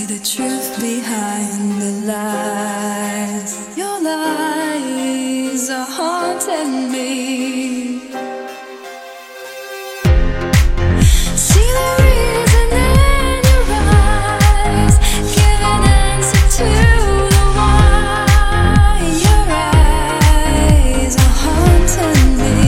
the truth behind the lies. Your lies are haunting me. See the reason in your eyes, give an answer to the why. Your eyes are haunting me.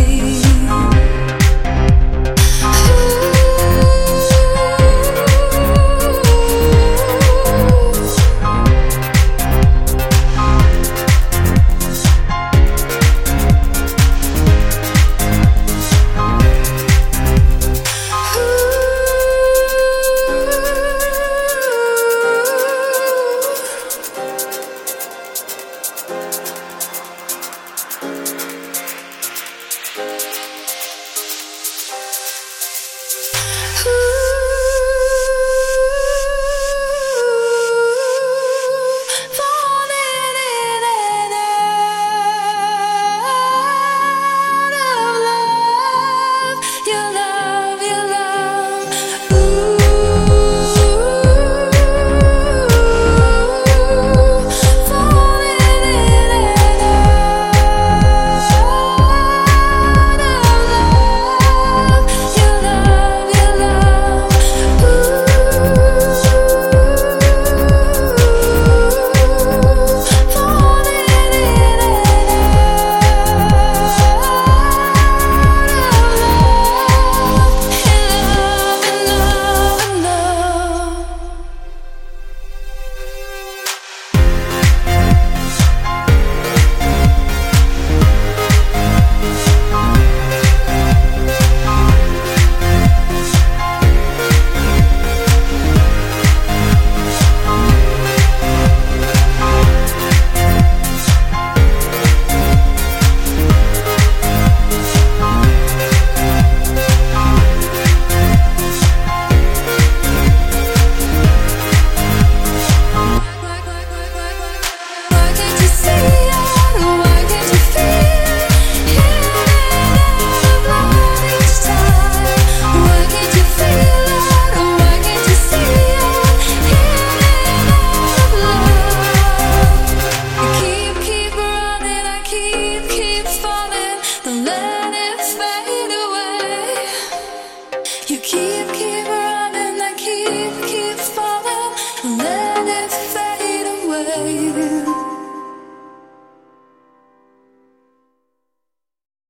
You keep running, I keep falling. Let it